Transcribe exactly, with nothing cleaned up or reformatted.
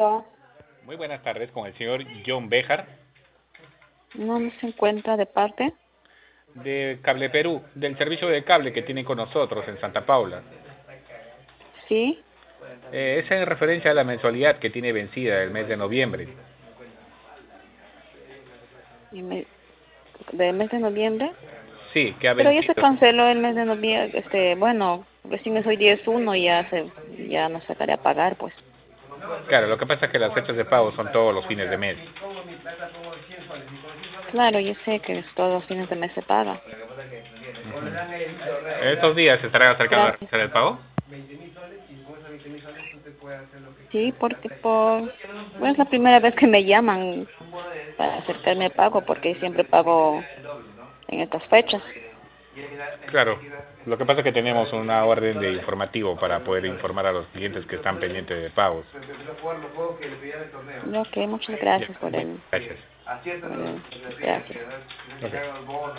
Aló, Muy buenas tardes con el señor John Béjar no no se encuentra de parte. de Cable Perú, del servicio de cable que tienen con nosotros en Santa Paula. Sí, Eh, es en referencia a la mensualidad que tiene vencida el mes de noviembre. y me- del mes de noviembre. Sí, que ha Pero ya se vencido. canceló el mes de noviembre. Este, bueno, recién es hoy diez uno y ya se, ya no sacaré a pagar, pues. Claro, lo que pasa es que las fechas de pago son todos los fines de mes. Claro, yo sé que todos los fines de mes se paga. Ujú. ¿Estos días se estará acercando a Gracias. realizar el pago? Sí, porque por, bueno, es la primera vez que me llaman para acercarme al pago, porque siempre pago en estas fechas. Claro, lo que pasa es que tenemos una orden de informativo para poder informar a los clientes que están pendientes de pagos. Ok, muchas Ya, gracias por bueno, el, gracias. por el, gracias. Ok.